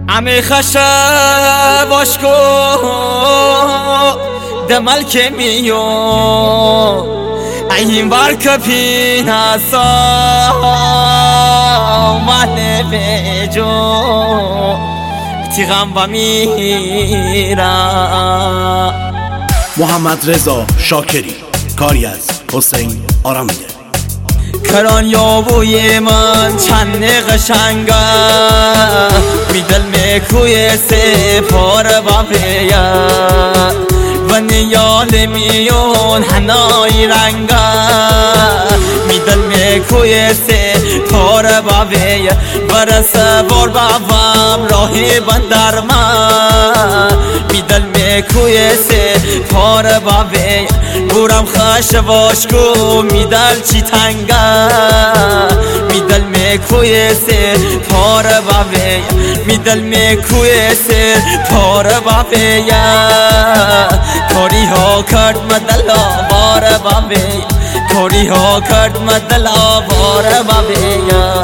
عمی خشه باشکو دمال که میو این بار کپی نسا مهنه بجو تیغم با میرا. محمد رضا شاکری، کاری از حسین آرامیده. کران یابوی من چند قشنگه میدل میکوی سپار بابیه و نیال میون هنای رنگه میدل میکوی سپار بابیه برس بار بابام راهی بندر من میدل میکوی سپار بابیه بورم خش باشکو میدل چی تنگه میدل میکوی سپار بابیه میدل میکوی سپار بابیه کاری ها کرد مدل آوار بابیه کاری ها کرد مدل آوار بابیه